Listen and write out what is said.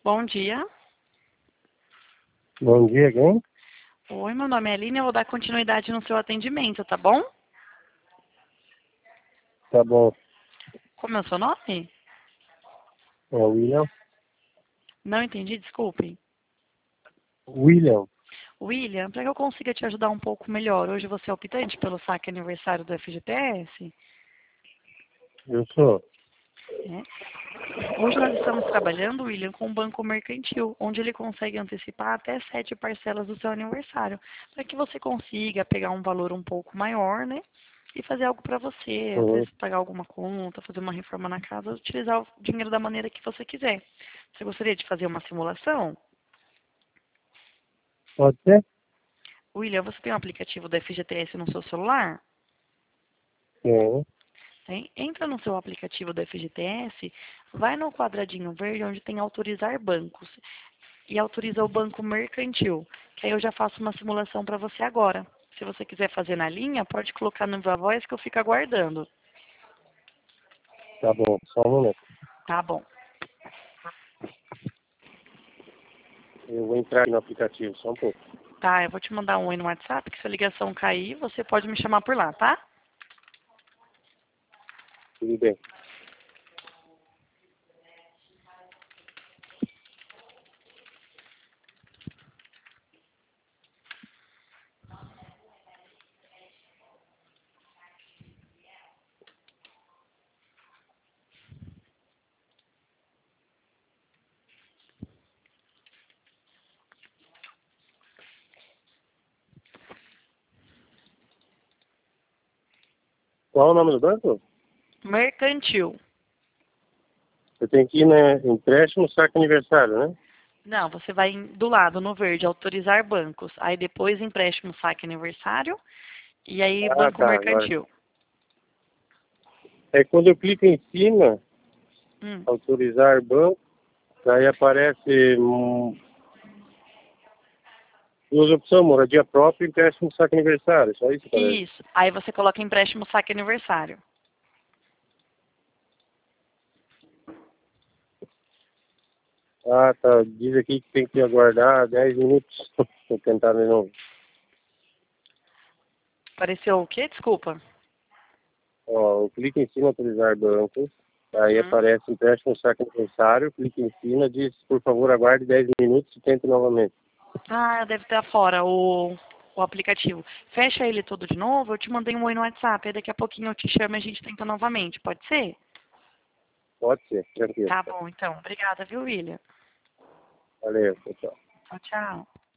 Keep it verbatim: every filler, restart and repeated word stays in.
Bom dia. Bom dia, quem? Oi, meu nome é Aline, eu vou dar continuidade no seu atendimento, tá bom? Tá bom. Como é o seu nome? É o William? Não entendi, desculpe. William? William, para que eu consiga te ajudar um pouco melhor, hoje você é optante pelo saque aniversário do F G T S? Eu sou. Né? Hoje nós estamos trabalhando, William, com um banco mercantil, onde ele consegue antecipar até sete parcelas do seu aniversário, para que você consiga pegar um valor um pouco maior, né? E fazer algo para você, às Uhum. vezes pagar alguma conta, fazer uma reforma na casa, utilizar o dinheiro da maneira que você quiser. Você gostaria de fazer uma simulação? Pode ser? William, você tem um aplicativo da F G T S no seu celular? Sim. Tem? Entra no seu aplicativo da F G T S, vai no quadradinho verde onde tem autorizar bancos e autoriza o banco mercantil, que aí eu já faço uma simulação para você agora. Se você quiser fazer na linha, pode colocar no Viva Voz que eu fico aguardando. Tá bom. Só um momento. Tá bom. Eu vou entrar aqui no aplicativo, só um pouco. Tá, eu vou te mandar um oi no WhatsApp, que se a ligação cair, você pode me chamar por lá, tá? Tudo bem. Qual é o nome do banco? Mercantil. Eu tenho que ir na empréstimo saque aniversário, né? Não, você vai em- do lado, no verde, autorizar bancos. Aí depois empréstimo, saque aniversário. E aí Ah, banco tá. Agora. mercantil. É quando eu clico em cima, Hum. autorizar banco, aí aparece hum, duas opções, moradia própria e empréstimo saque aniversário. Só isso, parece. Isso. Aí você coloca empréstimo, saque aniversário. Ah, tá. Diz aqui que tem que aguardar dez minutos. Vou tentar de novo. Apareceu o quê? Desculpa. Ó, eu clico em cima, autorizar banco. Aí Hum. aparece empréstimo saque aniversário. Clique em cima, diz, por favor, aguarde dez minutos e tente novamente. Ah, deve estar fora o, o aplicativo. Fecha ele todo de novo, eu te mandei um oi no WhatsApp. Aí daqui a pouquinho eu te chamo e a gente tenta novamente. Pode ser? Pode ser, tranquilo. Tá bom, então. Obrigada, viu, William? Valeu, pessoal. Tchau, tchau.